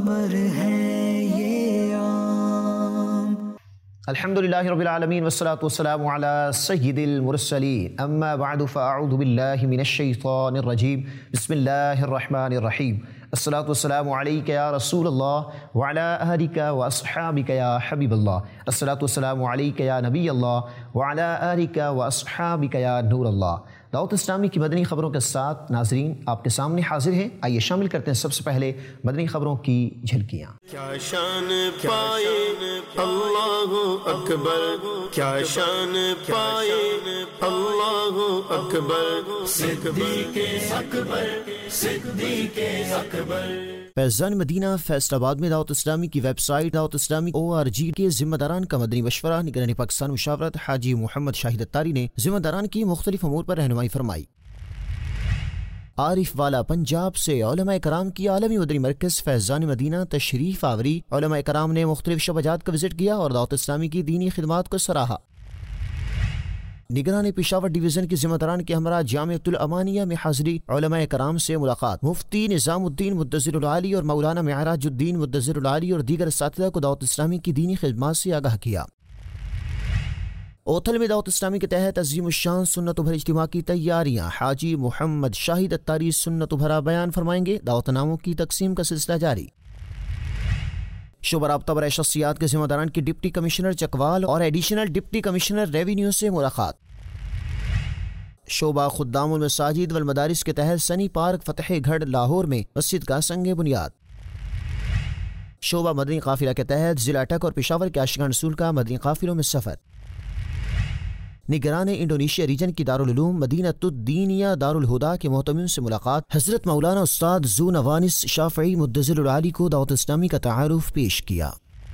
امر ہے یہ عام۔ الحمدللہ رب العالمین والصلاة والسلام علی سید المرسلین، اما بعد فاعوذ باللہ من الشیطان الرجیم، بسم اللہ الرحمن الرحیم۔ الصلاة والسلام علیک یا رسول اللہ وعلی آلک واصحابک یا حبیب اللہ۔ الصلاة والسلام علیک یا نبی اللہ وعلی آلک واصحابک یا نور اللہ۔ دعوت اسلامی کی مدنی خبروں کے ساتھ ناظرین آپ کے سامنے حاضر ہیں۔ آئیے شامل کرتے ہیں سب سے پہلے مدنی خبروں کی جھلکیاں۔ کیا شان پائے اللہ اکبر، کیا شان پائے اللہ اکبر، صدیق اکبر، صدیق اکبر۔ فیضان مدینہ فیصل آباد میں دعوت اسلامی کی ویب سائٹ دعوت اسلامی ORG کے ذمہ داران کا مدنی مشورہ نگران پاکستان مشاورت حاجی محمد شاہد اتاری نے ذمہ داران کی مختلف امور پر رہنمائی فرمائی۔ عارف والا پنجاب سے علماء کرام کی عالمی مدنی مرکز فیضان مدینہ تشریف آوری۔ علماء کرام نے مختلف شعبہ کا وزٹ کیا اور دعوت اسلامی کی دینی خدمات کو سراہا۔ نگران پشاور ڈویژن کے ذمہ داران کے ہمراہ جامعۃ الامانیہ میں حاضری۔ علماء کرام سے ملاقات۔ مفتی نظام الدین مدثر العالی اور مولانا معراج الدین مدثر العالی اور دیگر اساتذہ کو دعوت اسلامی کی دینی خدمات سے آگاہ کیا۔ اوتھل میں دعوت اسلامی کے تحت عظیم الشان سنت و بھر اجتماع کی تیاریاں۔ حاجی محمد شاہد اتاری سنت و بھرا بیان فرمائیں گے۔ دعوت ناموں کی تقسیم کا سلسلہ جاری۔ شعبہ رابطہ برائے شخصیات کے ذمہ داران کی ڈپٹی کمشنر چکوال اور ایڈیشنل ڈپٹی کمشنر ریونیو سے ملاقات۔ شعبہ خدام المساجد والمدارس کے تحت سنی پارک فتح گڑھ لاہور میں مسجد کا سنگ بنیاد۔ شعبہ مدنی قافلہ کے تحت ضلع اٹک اور پشاور کے عاشقان رسول کا مدنی قافلوں میں سفر۔ نگران انڈونیشیا ریجن کی دارالعلوم مدینۃ الدینیہ دارالہدا کے محتمین سے ملاقات۔ حضرت مولانا استاد ذو نوانس شافعی مدثر العالی کو دعوت اسلامی کا تعارف پیش کیا۔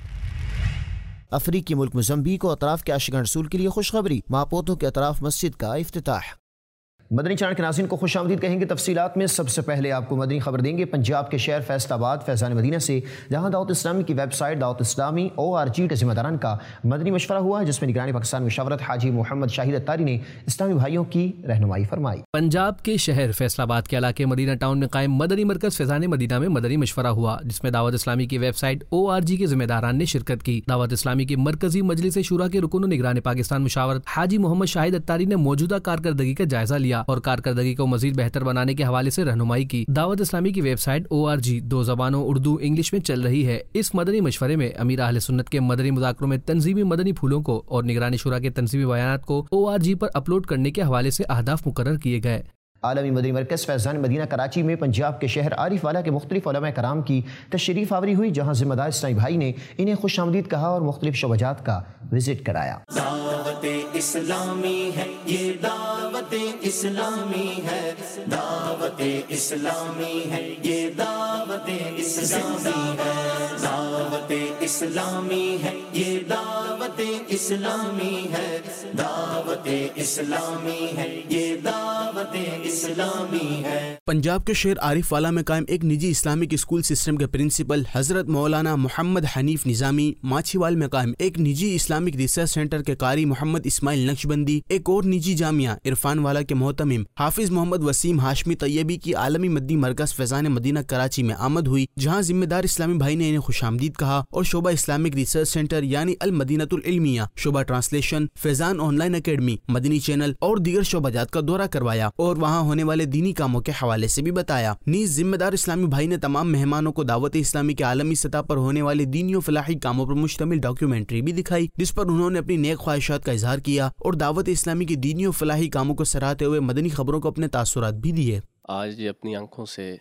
افریقی ملک موزمبیق و اطراف کے عاشقان رسول کے لیے خوشخبری، ماپوتو کے اطراف مسجد کا افتتاح۔ مدنی چینل کے ناظرین کو خوش آمدید کہیں گے۔ تفصیلات میں سب سے پہلے آپ کو مدنی خبر دیں گے پنجاب کے شہر فیصل آباد فیضان مدینہ سے، جہاں دعوت اسلامی کی ویب سائٹ دعوت اسلامی ORG کے ذمہ داران کا مدنی مشورہ ہوا، جس میں نگران پاکستان مشاورت حاجی محمد شاہد اتاری نے اسلامی بھائیوں کی رہنمائی فرمائی۔ پنجاب کے شہر فیصل آباد کے علاقے مدینہ ٹاؤن میں قائم مدنی مرکز فیضان مدینہ میں مدنی مشورہ ہوا، جس میں دعوت اسلامی کی ویب سائٹ ORG کے ذمہ داران نے شرکت کی۔ دعوت اسلامی کی مرکزی مجلس شورا کے رکن نگران پاکستان مشاورت حاجی محمد شاہد اتاری نے موجودہ کارکردگی کا جائزہ لیا اور کارکردگی کو مزید بہتر بنانے کے حوالے سے رہنمائی کی۔ دعوت اسلامی کی ویب سائٹ ORG 2 زبانوں اردو انگلش میں چل رہی ہے۔ اس مدنی مشورے میں امیر اہل سنت کے مدنی مذاکروں میں تنظیمی مدنی پھولوں کو اور نگرانی شورا کے تنظیمی بیانات کو ORG پر اپلوڈ کرنے کے حوالے سے اہداف مقرر کیے گئے۔ عالمی مدنی مرکز فیضان مدینہ کراچی میں پنجاب کے شہر عارف والا کے مختلف علماء کرام کی تشریف آوری ہوئی، جہاں ذمہ دار اسلامی بھائی نے انہیں خوش آمدید کہا اور مختلف شعبات کا وزٹ کرایا۔ دعوت اسلامی ہے یہ، دعوت اسلامی ہے، دعوت اسلامی ہے یہ، دعوت اسلامی ہے، دعوت اسلامی ہے یہ، دعوت اسلامی ہے، دعوت اسلامی ہے یہ، دعوت اسلامی ہے۔ پنجاب کے شہر عارف والا میں قائم ایک نجی اسلامک اسکول سسٹم کے پرنسپل حضرت مولانا محمد حنیف نظامی، ماچھی وال میں قائم ایک نجی اسلامک ریسرچ سینٹر کے قاری محمد اسماعیل نقشبندی، ایک اور نجی جامعہ عرفان والا کے محتمم حافظ محمد وسیم ہاشمی طیبی کی عالمی مدنی مرکز فیضان مدینہ کراچی میں آمد ہوئی، جہاں ذمہ دار اسلامی بھائی نے انہیں خوش آمدید کہا اور شعبہ اسلامک ریسرچ سینٹر یعنی المدینۃ العلمیہ، شعبہ translation, Faizan online academy, Madani channel اور دیگر شعبہ جات کا دورہ کروایا اور وہاں ہونے والے دینی کاموں کے حوالے سے بھی بتایا۔ نیز ذمہ دار اسلامی بھائی نے تمام مہمانوں کو دعوت اسلامی کے عالمی سطح پر ہونے والے دینی و فلاحی کاموں پر مشتمل ڈاکیومنٹری بھی دکھائی، جس پر انہوں نے اپنی نیک خواہشات کا اظہار کیا اور دعوت اسلامی کی دینی و فلاحی کاموں کو سراہتے ہوئے مدنی خبروں کو اپنے تاثرات بھی دیے۔ آج یہ اپنی آنکھوں سے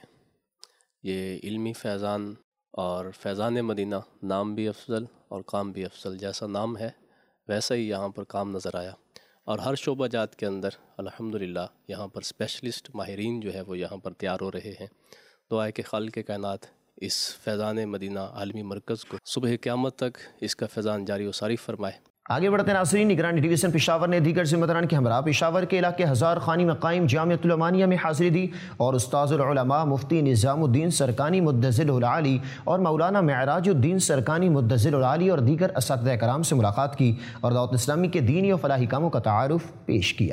یہ علمی فیضان اور فیضان مدینہ، نام بھی افضل اور کام بھی افضل، جیسا نام ہے ویسا ہی یہاں پر کام نظر آیا، اور ہر شعبہ جات کے اندر الحمدللہ یہاں پر اسپیشلسٹ ماہرین جو ہے وہ یہاں پر تیار ہو رہے ہیں۔ دعا ہے کہ خالق کائنات اس فیضان مدینہ عالمی مرکز کو صبح قیامت تک اس کا فیضان جاری و ساری فرمائے۔ آگے بڑھتے ناظرین، نگرانی ڈویژن پشاور نے دیگر ذمہ داران کے ہمراہ پشاور کے علاقے ہزار خانی میں قائم جامعۃ الامانیہ میں حاضری دی اور استاذ العلماء مفتی نظام الدین سرکانی مدثر العالی اور مولانا معراج الدین سرکانی مدثر العالی اور دیگر اساتذہ کرام سے ملاقات کی اور دعوت اسلامی کے دینی و فلاحی کاموں کا تعارف پیش کیا۔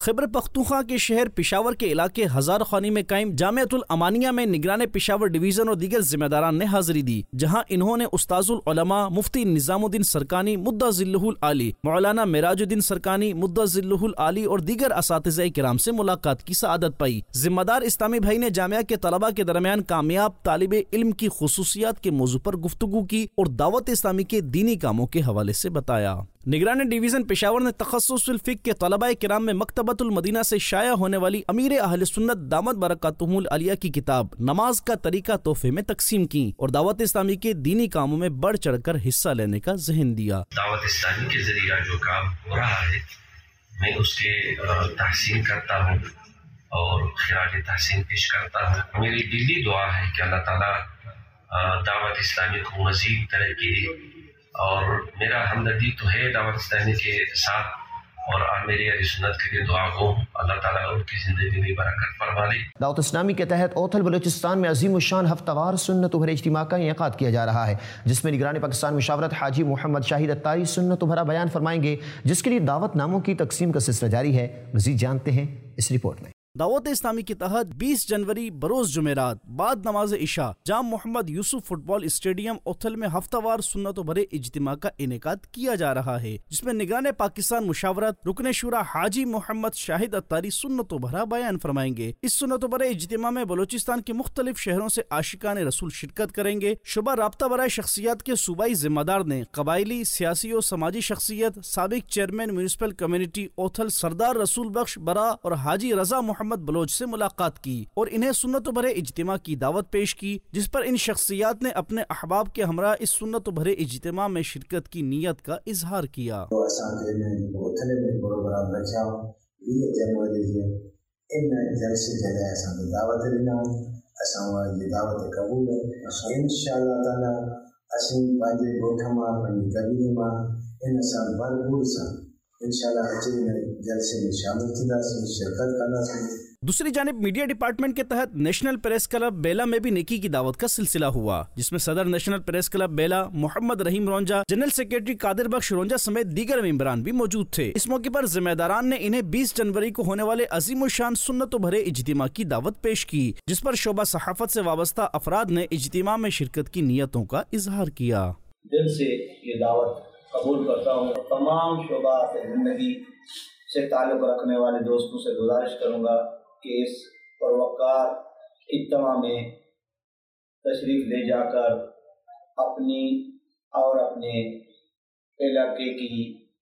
خیبر پختونخوا کے شہر پشاور کے علاقے ہزار خوانی میں قائم جامعۃ الامانیہ میں نگران پشاور ڈویژن اور دیگر ذمہ داران نے حاضری دی، جہاں انہوں نے استاذ العلماء مفتی نظام الدین سرکانی مدہ ذلہ العالی، مولانا معراج الدین سرکانی مدہ ذلہ العالی اور دیگر اساتذہ کرام سے ملاقات کی سعادت پائی۔ ذمہ دار اسلامی بھائی نے جامعہ کے طلباء کے درمیان کامیاب طالب علم کی خصوصیات کے موضوع پر گفتگو کی اور دعوت اسلامی کے دینی کاموں کے حوالے سے بتایا۔ نگران ڈویژن پشاور نے تخصص الفقہ کے طلباء کرام میں مکتبۃ المدینہ سے شائع ہونے والی امیر اہل سنت دامت برکاتہم العالیہ کی کتاب نماز کا طریقہ تحفے میں تقسیم کی اور دعوت اسلامی کے دینی کاموں میں بڑھ چڑھ کر حصہ لینے کا ذہن دیا۔ دعوت اسلامی کے ذریعہ جو کام ہو رہا ہے میں اس کے تحسین کرتا ہوں اور خراج تحسین پیش کرتا ہوں۔ میری دلی دعا ہے کہ اللہ تعالیٰ دعوت اسلامی کو مزید ترقی اور میرا ہمدردی تو ہے دعوت اسلامی کے ساتھ اور میری اہل سنت کے لیے دعا گو اللہ تعالیٰ ان کی زندگی میں برکت فرما دے۔ دعوت اسلامی کے تحت اوتھل بلوچستان میں عظیم الشان ہفتہ وار سنت بھرے اجتماع کا انعقاد کیا جا رہا ہے، جس میں نگران پاکستان مشاورت حاجی محمد شاہد اتاری سنت بھرا بیان فرمائیں گے، جس کے لیے دعوت ناموں کی تقسیم کا سلسلہ جاری ہے۔ مزید جانتے ہیں اس رپورٹ میں۔ دعوت اسلامی کے تحت 20 جنوری بروز جمعرات بعد نماز عشاء جام محمد یوسف فٹ بال اسٹیڈیم اوتھل میں ہفتہ وار سنت و بھرے اجتماع کا انعقاد کیا جا رہا ہے، جس میں نگران پاکستان مشاورت رکن شورا حاجی محمد شاہد اتاری سنت و بھرا بیان فرمائیں گے۔ اس سنت و بھرے اجتماع میں بلوچستان کے مختلف شہروں سے عاشقان رسول شرکت کریں گے۔ شعبہ رابطہ برائے شخصیات کے صوبائی ذمہ دار نے قبائلی، سیاسی و سماجی شخصیت، سابق چیئرمین میونسپل کمیونٹی اوتھل سردار رسول بخش برا اور حاجی رضا محمد بلوچ سے ملاقات کی اور انہیں سنت و بھرے اجتماع کی دعوت پیش کی، جس پر ان شخصیات نے اپنے احباب کے ہمراہ اس سنت و بھرے اجتماع میں شرکت کی نیت کا اظہار کیا۔ دوسری جانب میڈیا ڈپارٹمنٹ کے تحت نیشنل پریس کلب بیلا میں بھی نیکی کی دعوت کا سلسلہ ہوا، جس میں صدر National Press Club Bela Muhammad Rahim Ronja, general secretary Qadir Bakhsh Ronja سمیت دیگر ممبران بھی موجود تھے۔ اس موقع پر ذمہ داران نے انہیں 20 جنوری کو ہونے والے عظیم الشان سنت و بھرے اجتماع کی دعوت پیش کی، جس پر شعبہ صحافت سے وابستہ افراد نے اجتماع میں شرکت کی نیتوں کا اظہار کیا۔ دل سے یہ دعوت قبول کرتا ہوں۔ تمام شعبہ زندگی سے تعلق رکھنے والے دوستوں سے گزارش کروں گا کہ اس پروقار اجتماع میں تشریف لے جا کر اپنی اور اپنے علاقے کی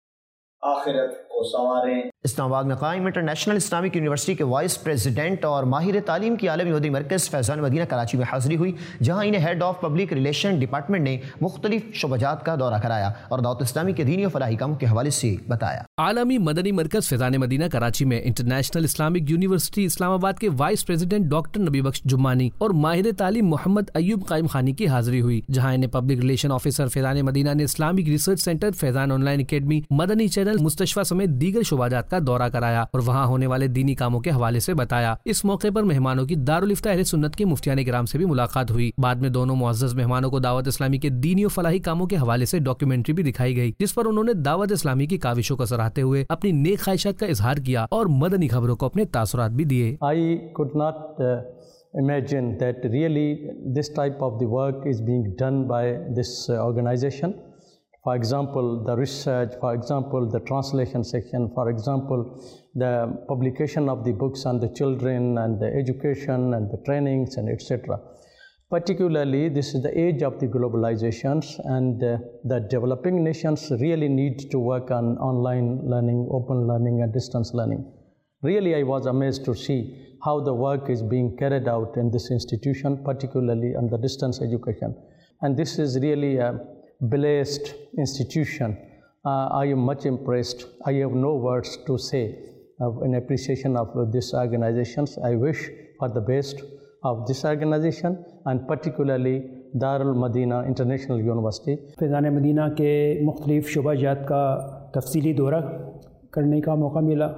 آخرت کو سنواریں۔ اسلام آباد میں قائم انٹرنیشنل اسلامک یونیورسٹی کے وائس پریزیڈنٹ اور ماہر تعلیم کی عالمی عہدی مرکز فیضان مدینہ کراچی میں حاضری ہوئی، جہاں انہیں head of public relation department نے مختلف شعبات کا دورہ کرایا اور دعوت اسلامی کے دینی و فلاحی کاموں کے حوالے سے بتایا۔ عالمی مدنی مرکز فیضان مدینہ کراچی میں انٹرنیشنل اسلامک یونیورسٹی اسلام آباد کے وائس پریزیڈنٹ ڈاکٹر نبی بخش جمانی اور ماہر تعلیم محمد ایوب قائم خانی کی حاضری ہوئی، جہاں انہیں public relation officer Faizan Madina نے Islamic research centre Faizan online academy, Madani channel, مستشفیٰ سمیت دیگر شعبات کا دورہ کرایا اور وہاں ہونے والے دینی کاموں کے حوالے سے بتایا۔ اس موقع پر مہمانوں کی دارالفتہ اہل سنت کے مفتیان کرام سے بھی ملاقات ہوئی۔ بعد میں دونوں معزز مہمانوں کو دعوت اسلامی کے دینی و فلاحی کاموں کے حوالے سے ڈاکیومنٹری بھی دکھائی گئی، جس پر انہوں نے دعوت اسلامی کی کاوشوں کو سراہتے ہوئے اپنی نیک خواہشات کا اظہار کیا اور مدنی خبروں کو اپنے تاثرات بھی دیے۔ I could not imagine that really this type of the work is being done by this organization. For example, the research, for example, the translation section, for example, the publication of the books on the children and the education and the trainings and etc. Particularly, this is the age of the globalizations and the developing nations really need to work on online learning, open learning and distance learning. Really, I was amazed to see how the work is being carried out in this institution, particularly on the distance education. And this is really a blessed institution. I am much impressed. I have no words to say in appreciation of this organizations. I wish for the best of this organization and particularly Darul Madina International University. Faizan Madina کے مختلف شعبہ جات کا تفصیلی دورہ کرنے کا موقع ملا،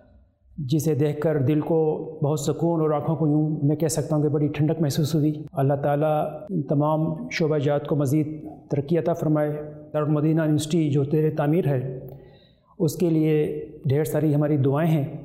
جسے دیکھ کر دل کو بہت سکون اور آنکھوں کو یوں میں کہہ سکتا ہوں کہ بڑی ٹھنڈک محسوس ہوئی۔ اللہ تعالیٰ ان تمام شعبہ جات کو مزید ترقی عطا فرمائے۔ دارالمدینہ یونیورسٹی جو زیر تعمیر ہے اس کے لیے ڈھیر ساری ہماری دعائیں ہیں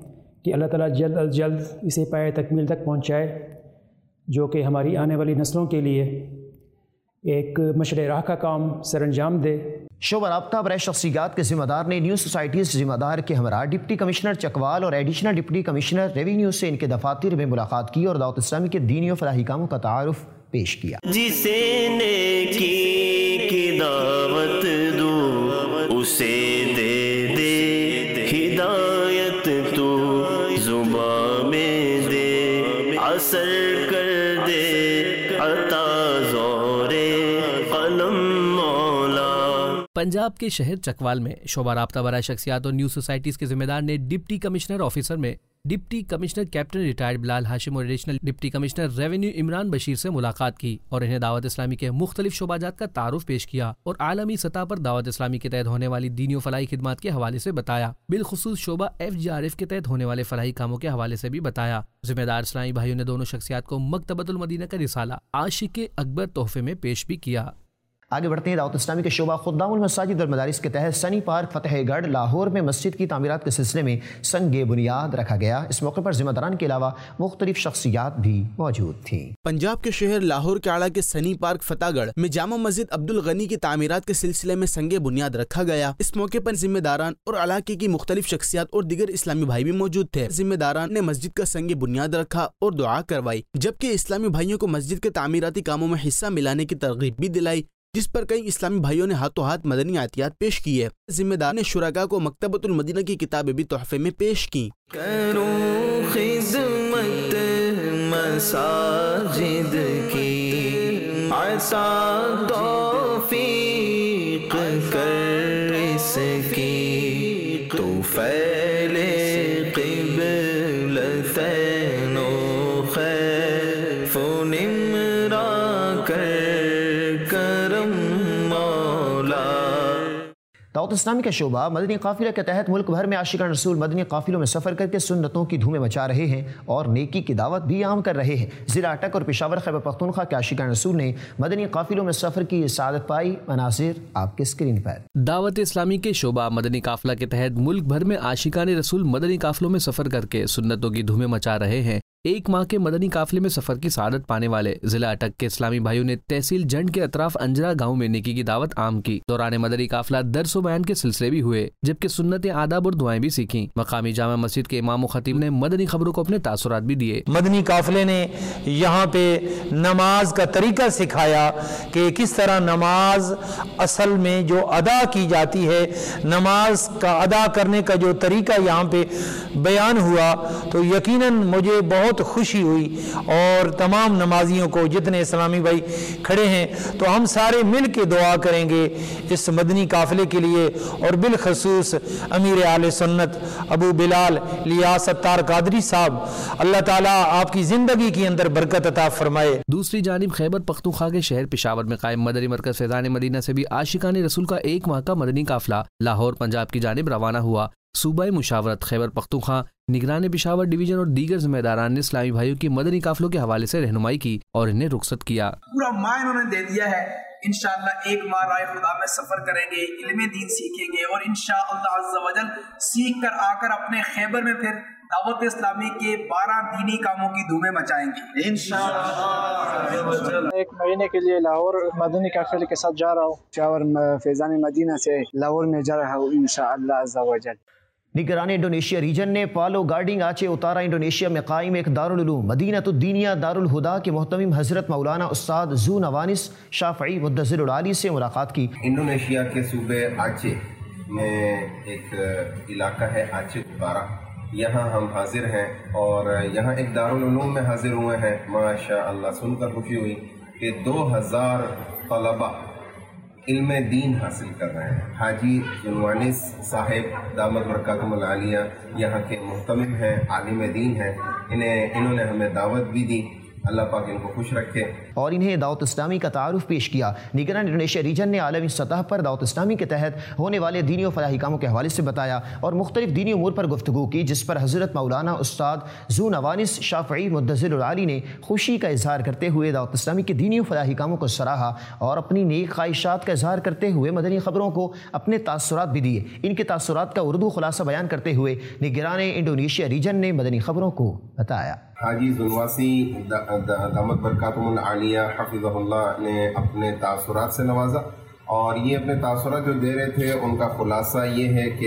کہ اللہ تعالیٰ جلد از جلد اسے پائے تکمیل تک پہنچائے، جو کہ ہماری آنے والی نسلوں کے لیے ایک مشعل راہ کا کام سر انجام دے۔ شعبہ رابطہ برائے شخصیات کے ذمہ دار نے نیو سوسائٹیز ذمہ دار کے ہمراہ ڈپٹی کمشنر چکوال اور ایڈیشنل ڈپٹی کمشنر ریونیو سے ان کے دفاتر میں ملاقات کی اور دعوت اسلامی کے دینی و فلاحی کاموں کا تعارف پیش کیا۔ جسے نیکی کی دعوت دو اسے دے دے ہدایت، تو زبان میں دے اثر کر دے عطا زور قلم مولا۔ پنجاب کے شہر چکوال میں شعبہ رابطہ برائے شخصیات اور نیو سوسائٹیز کے ذمہ دار نے ڈپٹی کمشنر آفیسر میں deputy commissioner captain retired Bilal Hashim اور additional deputy commissioner revenue Imran Bashir سے ملاقات کی اور انہیں دعوت اسلامی کے مختلف شعبہ جات کا تعارف پیش کیا اور عالمی سطح پر دعوت اسلامی کے تحت ہونے والی دینی و فلاحی خدمات کے حوالے سے بتایا، بالخصوص شعبہ FGRF کے تحت ہونے والے فلاحی کاموں کے حوالے سے بھی بتایا۔ ذمہ دار اسلامی بھائیوں نے دونوں شخصیات کو مکتبۃ المدینہ کا رسالہ عاشق اکبر تحفے میں پیش بھی کیا۔ آگے بڑھتے ہیں۔ دعوت اسلامی کے شعبہ خدام المساجد اور مدارس کے تحت سنی پارک فتح گڑھ لاہور میں مسجد کی تعمیرات کے سلسلے میں سنگ بنیاد رکھا گیا۔ اس موقع پر ذمہ داران کے علاوہ مختلف شخصیات بھی موجود تھیں۔ پنجاب کے شہر لاہور کے اعلیٰ کے سنی پارک فتح گڑھ میں جامع مسجد عبد الغنی کی تعمیرات کے سلسلے میں سنگ بنیاد رکھا گیا۔ اس موقع پر ذمہ داران اور علاقے کی مختلف شخصیات اور دیگر اسلامی بھائی بھی موجود تھے۔ ذمہ داران نے مسجد کا سنگ بنیاد رکھا اور دعا کروائی، جبکہ اسلامی بھائیوں کو مسجد کے تعمیراتی کاموں میں حصہ ملانے کی ترغیب بھی دلائی، جس پر کئی اسلامی بھائیوں نے ہاتھوں ہاتھ مدنی عطیات پیش کیے۔ ذمہ دار نے شرکاء کو مکتبۃ المدینہ کی کتابیں بھی تحفے میں پیش کی۔ کروں خدمت مساجد کی، عطا توفیق کر اس کی، تو پھیلے قبلتین و خیف و نمرا کر دعوت اسلامی کا شعبہ مدنی قافلہ کے تحت ملک بھر میں عاشقان رسول مدنی قافلوں میں سفر کر کے سنتوں کی دھومیں مچا رہے ہیں اور نیکی کی دعوت بھی عام کر رہے ہیں۔ ضلع اٹک اور پشاور خیبر پختونخوا کے عاشقان رسول نے مدنی قافلوں میں سفر کی سعادت پائی۔ مناظر آپ کے اسکرین پر۔ دعوت اسلامی کے شعبہ مدنی قافلہ کے تحت ملک بھر میں عاشقان رسول مدنی قافلوں میں سفر کر کے سنتوں کی دھومیں مچا رہے ہیں۔ ایک ماہ کے مدنی قافلے میں سفر کی سعادت پانے والے ضلع اٹک کے اسلامی بھائیوں نے تحصیل جنڈ کے اطراف انجرا گاؤں میں نیکی کی دعوت عام کی۔ دوران مدنی قافلہ درس و بیان کے سلسلے بھی ہوئے، جبکہ سنت آداب اور دعائیں بھی سیکھیں۔ مقامی جامع مسجد کے امام و خطیب نے مدنی خبروں کو اپنے تاثرات بھی دیے۔ مدنی قافلے نے یہاں پہ نماز کا طریقہ سکھایا کہ کس طرح نماز اصل میں جو ادا کی جاتی ہے، نماز کا ادا کرنے کا جو طریقہ یہاں پہ بیان ہوا، تو یقیناً مجھے بہت خوشی ہوئی، اور تمام نمازیوں کو جتنے اسلامی بھائی کھڑے ہیں تو ہم سارے مل کے دعا کریں گے اس مدنی قافلے کے لیے، اور بالخصوص امیر اہل سنت ابو بلال لیاس ستار قادری صاحب، اللہ تعالیٰ آپ کی زندگی کے اندر برکت عطا فرمائے۔ دوسری جانب خیبر پختونخوا کے شہر پشاور میں قائم مدنی مرکز فیضان مدینہ سے بھی عاشقان رسول کا ایک ماہ کا مدنی قافلہ لاہور پنجاب کی جانب روانہ ہوا۔ صوبہ مشاورت خیبر پختونخوا، نگران پشاور ڈویژن اور دیگر ذمہ داران نے اسلامی بھائیوں کی مدنی قافلوں کے حوالے سے رہنمائی کی اور انہیں رخصت کیا۔ پورا ماہ انہوں نے دے دیا ہے، انشاءاللہ ایک ماہ راہ خدا میں سفر کریں گے، علم دین سیکھیں گے، اور انشاءاللہ عز و جل سیکھ کر آ کر اپنے خیبر میں پھر دعوت اسلامی کے 12 دینی کاموں کی دھومیں مچائیں گے انشاءاللہ۔ ایک مہینے کے لیے لاہور مدنی قافلے کے ساتھ جا رہا ہوں، پشاور فیضان مدینہ سے لاہور میں جا رہا ہوں انشاءاللہ عز و جل۔ نگران انڈونیشیا ریجن نے پالو گارڈنگ آچے اتارا انڈونیشیا میں قائم ایک دارالعلوم مدینۃ الدینیہ دارالہدا کے محتمم حضرت مولانا استاد زو نوانس شافعی مدثر العالی سے ملاقات کی۔ انڈونیشیا کے صوبے آچے میں ایک علاقہ ہے آچے اتارا، یہاں ہم حاضر ہیں اور یہاں ایک دارالعلوم میں حاضر ہوئے ہیں۔ ماشاءاللہ سن کر خوشی ہوئی کہ 2000 طلبہ علم دین حاصل کر رہے ہیں۔ حاجی زنوانس صاحب دامت برکاتہم العالیہ یہاں کے محتمم ہیں، عالم دین ہیں، انہوں نے ہمیں دعوت بھی دی अल्लाह पाक इनको खुश रखे। और इन्हें दावत इस्लामी का तारुफ पेश किया। निगरान इंडोनेशिया रीजन ने आलमी सतह पर दावत इस्लामी के तहत होने वाले दीनी और फलाही कामों के हवाले से बताया और मुख्तलिफ दीनी उमूर पर गुफ्तगू की, जिस पर हज़रत मौलाना उस्ताद ज़ू नवानिस शाफ़ई मुद्दज़िल आली ने खुशी का इजहार करते हुए दावत इस्लामी के दीनी और फलाही कामों को सराहा और अपनी नेक ख्वाहिशात का इजहार करते हुए मदनी खबरों को अपने तासुरात भी दिए। इनके तासुरात का उर्दू खुलासा बयान करते हुए निगरान इंडोनेशिया रीजन ने मदनी खबरों को बताया। हाजी जुनवासी दामत बरकातुहुल आलिया हफिज़हुल्लाह ने अपने तासुरात से नवाजा और ये अपने तासुरात जो दे रहे थे उनका खुलासा ये है कि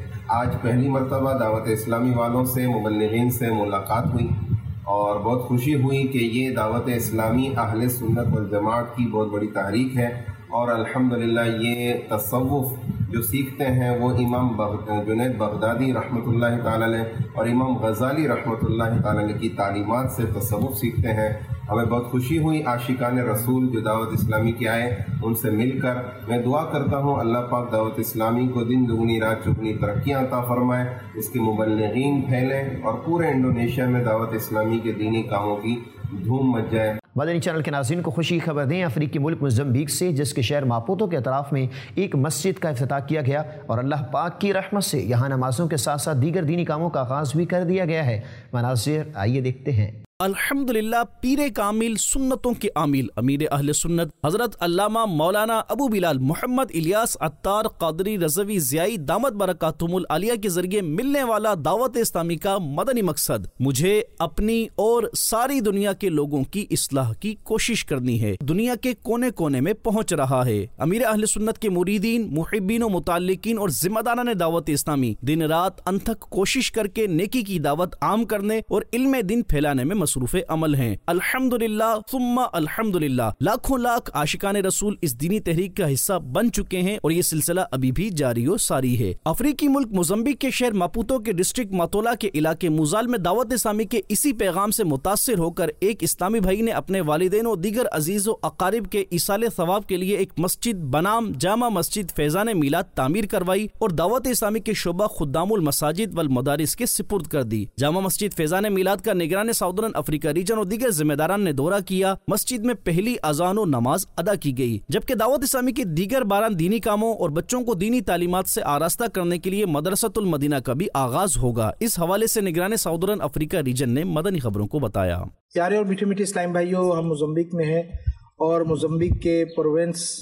आज पहली मरतबा दावत इस्लामी वालों से मुबल्लिगीन से मुलाकात हुई और बहुत खुशी हुई कि ये दावत इस्लामी अहले सुन्नत वल जमात की बहुत बड़ी तहरीक है और अल्हम्दुलिल्लाह ये तसव्वुफ़ जो सीखते हैं वो इमाम जुनैद बगदादी रहमतुल्लाह ताला अलैह और इमाम गज़ाली रहमतुल्लाह ताला अलैह की तालीमात से तसव्वुफ़ सीखते हैं। हमें बहुत खुशी हुई आशिकान रसूल जो दावत इस्लामी के आए उनसे मिलकर। मैं दुआ करता हूँ अल्लाह पाक दावत इस्लामी को दिन दुगनी रात चुगनी तरक्कियाँ अता फरमाए, इसके मुबल्लिगीन फैलें और पूरे इंडोनेशिया में दावत इस्लामी के दीनी कामों की धूम मच जाए। मदनी चैनल के नाज़रीन को खुशी खबर दें अफ्रीकी मुल्क मोज़म्बिक से, जिसके शहर मापुतो के अतराफ़ में एक मस्जिद का इफ्तिताह किया गया और अल्लाह पाक की रहमत से यहाँ नमाज़ों के साथ साथ दीगर दीनी कामों का आगाज़ भी कर दिया गया है। मनाज़िर आइए देखते हैं। अल्हम्दुलिल्लाह पीरे कामिल सुन्नतों के आमिल अमीर अहले सुन्नत हज़रत अल्लामा मौलाना अबू बिलाल मोहम्मद इलियास अत्तार क़ादरी रज़वी ज़ियाई दामत बरकातुहुल आलिया के जरिए मिलने वाला दावत इस्लामी का मदनी मकसद मुझे अपनी और सारी दुनिया के लोगों की इस्लाह की कोशिश करनी है, दुनिया के कोने कोने में पहुँच रहा है। अमीर अहले सुन्नत के मुरीदीन, मुहिब्बीन और मुताल्लिकीन और ज़िम्मेदारान दावत इस्लामी दिन रात अनथक कोशिश करके नेकी की दावत आम करने और इल्म दिन फैलाने में मसरूफ़े अमल हैं। अल्हम्दुलिल्लाह सुम्मा अल्हम्दुलिल्लाह लाखों लाख आशिकान रसूल इस दीनी तहरीक का हिस्सा बन चुके हैं और ये सिलसिला अभी भी जारी और सारी है। अफ्रीकी मुल्क मोज़म्बिक के शहर मापुतो के डिस्ट्रिक्ट मातोला के इलाके मुजाल में दावत इस्लामी के इसी पैगाम से मुतासिर होकर एक इस्लामी भाई ने अपने वालिदैन और दीगर अजीज़ व अकारिब के इसाले सवाब के लिए एक मस्जिद बनाम जामा मस्जिद फैज़ान मीलाद तामीर करवाई और दावत इस्लामी के शोबा खुद्दामुल मसाजिद वल मदारिस के सिपुर्द कर दी। जामा मस्जिद फैज़ान मीलाद का निगरान साउदर्न अफ्रीका रीजन और दीगर जिम्मेदारान ने दौरा किया। मस्जिद में पहली अजान और नमाज अदा की गई, जबकि दावत इस्लामी के दीगर 12 दीनी कामों और बच्चों को दीनी तालीमात से आरास्ता करने के लिए मदरसतुल मदीना का भी आगाज होगा। इस हवाले से निगरान साउदर्न अफ्रीका रीजन ने मदनी खबरों को बताया। प्यारे और मीठे मीठे इस्लाम भाइयों, हम मोज़म्बिक में हैं और मोज़म्बिक के प्रोविंस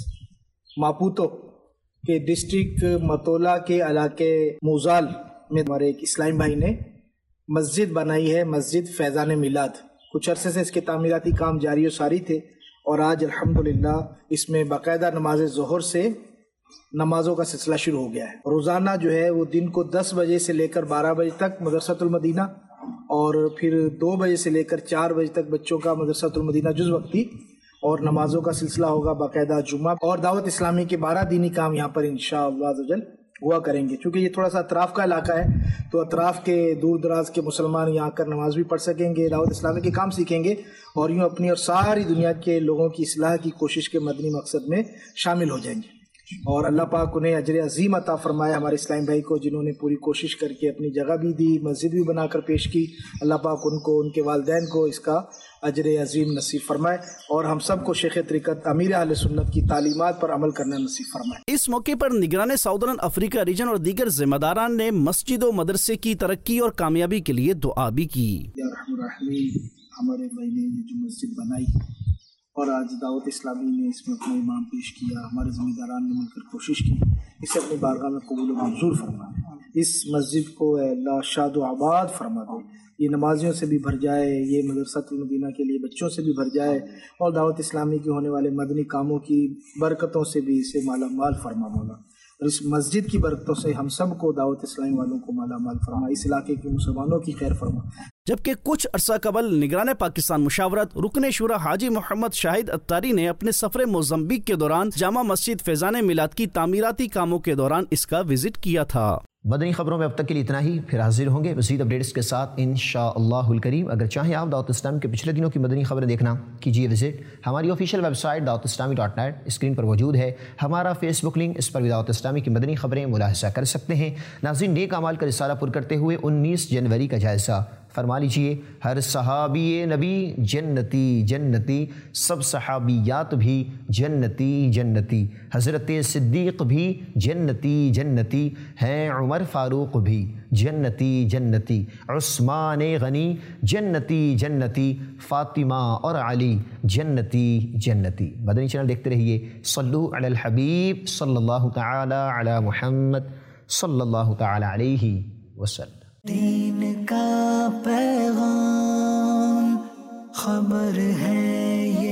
मापुतो के डिस्ट्रिक्ट मतोला के इलाके मुजाल में हमारे एक इस्लामी भाई ने मस्जिद बनाई है, मस्जिद फैज़ान मिलाद। कुछ अरसे से इसके तामीराती काम जारी और सारी थे और आज अल्हम्दुलिल्लाह इसमें बाकायदा नमाज ज़ोहर से नमाजों का सिलसिला शुरू हो गया है। रोज़ाना जो है वो दिन को 10 बजे से लेकर 12 बजे तक मदरसतुल मदीना और फिर 2 बजे से लेकर 4 बजे तक बच्चों का मदरसतुल मदीना जुज़ वक्ती और नमाजों का सिलसिला होगा। बाकायदा जुम्मा और दावत इस्लामी के 12 दीनी काम यहाँ पर इंशाअल्लाह अज़्ज़वजल हुआ करेंगे। चूँकि ये थोड़ा सा अतराफ़ का इलाका है तो अतराफ़ के दूर दराज के मुसलमान यहाँ आकर नमाज भी पढ़ सकेंगे, दावत इस्लामी के काम सीखेंगे और यूँ अपनी और सारी दुनिया के लोगों की इस्लाह की कोशिश के मदनी मकसद में शामिल हो जाएंगे। और अल्लाह पाक उन्हें अजर अजीम अता फरमाए। हमारे इस्लामी भाई को जिन्होंने पूरी कोशिश करके अपनी जगह भी दी, मस्जिद भी बनाकर पेश की, अल्लाह पाक उनको, उनके वालिदैन को इसका अजर अजीम नसीब फरमाए और हम सब को शेख तरीक़त अमीर अहले सुन्नत की तालीमात पर अमल करना नसीब फरमाए। इस मौके पर निगरान साउदर्न अफ्रीका रीजन और दीगर जिम्मेदारान ने मस्जिद और मदरसे की तरक्की और कामयाबी के लिए दुआ भी की। हमारे भाई ने जो मस्जिद बनाई और आज दावत इस्लामी ने इसमें अपना इमाम पेश किया, हमारे ज़िम्मेदारान ने मिलकर कोशिश की, इसे अपनी बारगाह में कबूल व मंजूर फरमाए। इस मस्जिद को अल्लाह शाद व आबाद फरमा दे, ये नमाजियों से भी भर जाए, ये मदरसतुल मदीना के लिए बच्चों से भी भर जाए और दावत इस्लामी के होने वाले मदनी कामों की बरकतों से भी इसे माला माल फरमा मौला। और इस मस्जिद की बरकतों से हम सब को दावत इस्लामी वालों को माला माल फरमा, इस इलाके के मुसलमानों की खैर फरमा। जबकि कुछ अरसा कबल निगरान पाकिस्तान मुशावरत रुकन शुरा हाजी मोहम्मद शाहिद अत्तारी ने अपने सफर मोज़म्बिक के दौरान जामा मस्जिद फैज़ान मिलाद की तामीराती कामों के दौरान इसका विजिट किया था। मदनी खबरों में अब तक के लिए इतना ही, फिर हाजिर होंगे मज़ीद अपडेट्स के साथ इंशाअल्लाहुल करीम। अगर चाहें आप दावत इस्लामी के पिछले दिनों की मदनी खबरें देखना, कीजिए विजिट हमारी ऑफिशियल वेबसाइट दावतिस्लामी.net। स्क्रीन पर मौजूद है हमारा फेसबुक लिंक, इस पर भी दावत इस्लामी की मदनी खबरें मुलाहिज़ा कर सकते हैं। नाज़रीन, नेक अमाल का रिसाला पुर करते हुए 19 जनवरी का जायज़ा فرما لیجئے ہر صحابی نبی جنتی جنتی، سب صحابیات بھی جنتی جنتی، حضرت صدیق بھی جنتی جنتی ہیں، عمر فاروق بھی جنتی جنتی، عثمان غنی جنتی جنتی، فاطمہ اور علی جنتی جنتی۔ مدنی چینل دیکھتے رہیے۔ صلو علی الحبیب صلی اللہ تعالی علی محمد صلی اللہ تعالی علیہ وسلم۔ دین کا پیغام خبر ہے